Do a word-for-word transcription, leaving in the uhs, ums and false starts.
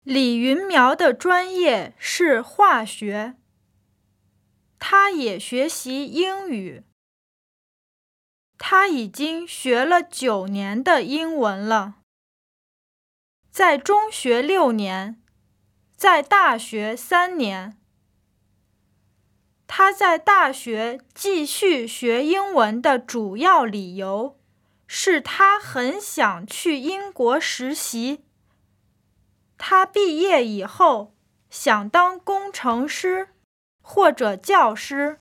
李云苗的专业是化学，他也学习英语。他已经学了九年的英文了，在中学六年，在大学三年。他在大学继续学英文的主要理由是他很想去英国实习。他毕业以后想当工程师或者教师。